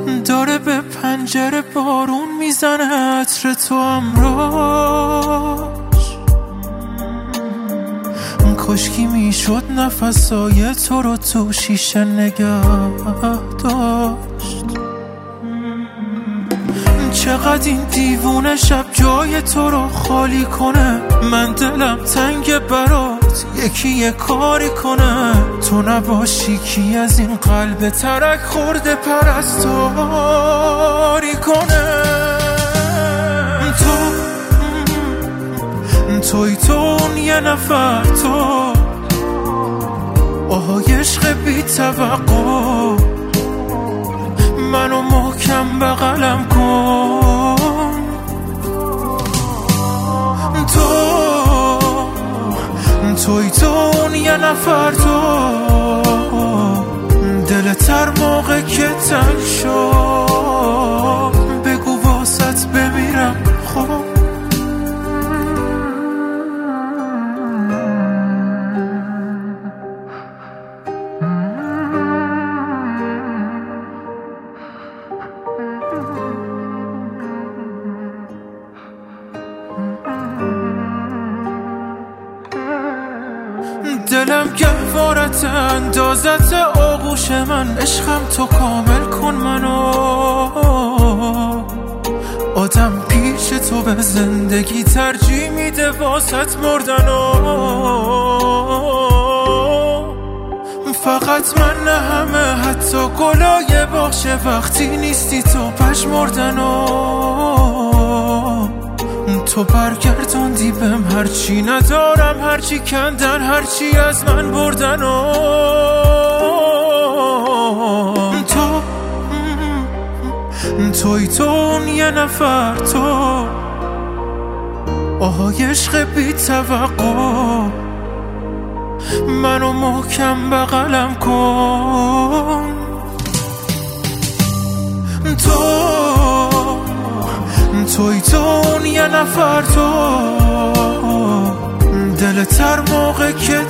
داره به پنجره بارون میزنه عطر تو امراش. کاشکی میشد نفسای تو رو تو شیشه نگه داشت. چقدر این دیوونه شب جای تو رو خالی کنه. من دلم تنگ برات یکی یه کاری کنه. تو نباشی کی از این قلب ترک خورده پرستاری کنه. توی تو اون یه نفر تو آهای عشق بی توقع. منو محکم بغلم کن. توی تو اون یه نفر تو دلت هر موقع که تنگ شد بگو واسط بمیرم خب. دلم گهوارت اندازت آغوش من. عشقم تو کامل کن منو. آدم پیش تو به زندگی ترجیح میده واسط مردنو. فقط من نه همه حتی گلای باغچه وقتی نیستی تو پژمردنو. تو برگردوندی بهم هرچی ندارم هرچی کندن هرچی از من بردن. توی تو اون یه نفر تو آهای عشق بی توقع. منو محکم بغلم کن. توی تو اون یه نفر تو دلت هر موقع که